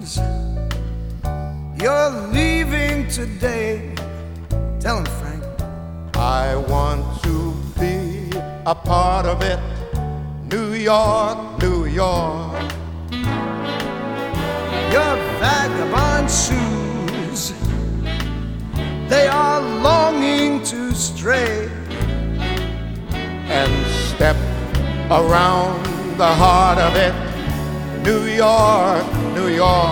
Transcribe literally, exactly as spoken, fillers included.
shoes. You're leaving today. Tell him, Frank. I want to be a part of it. New York, New York. Your vagabond shoes, they are longing to stray And step around the heart of it. New York, New York.